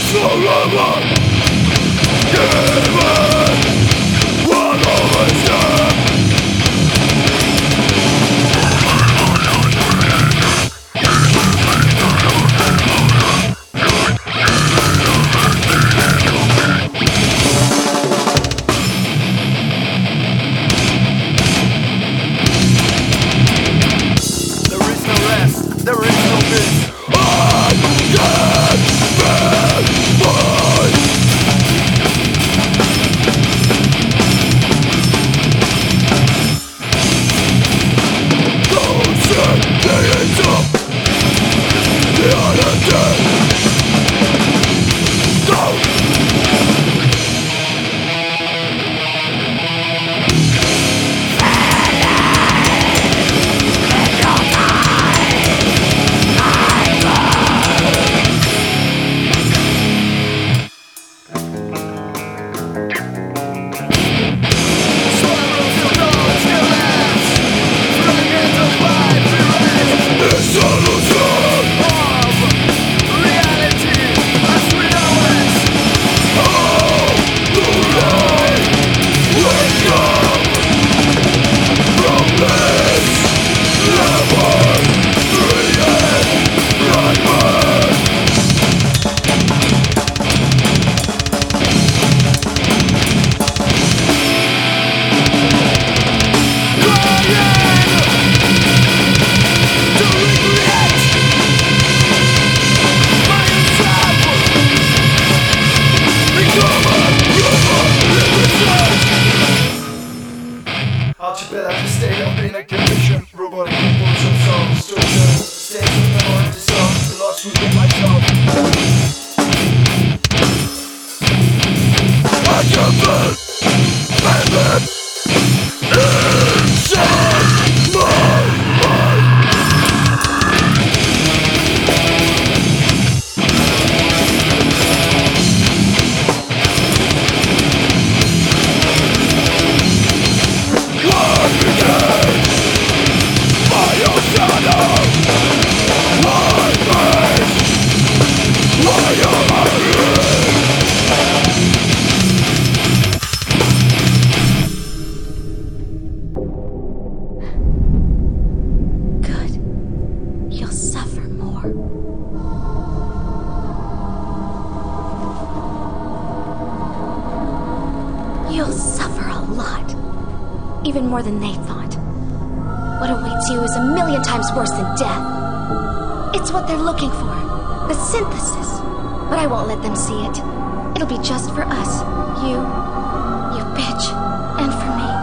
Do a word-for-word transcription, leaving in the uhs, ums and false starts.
You'll suffer a lot. Even more than they thought. What awaits you is a million times worse than death. It's what they're looking for. The synthesis. But I won't let them see it. It'll be just for us. You, you bitch, and for me.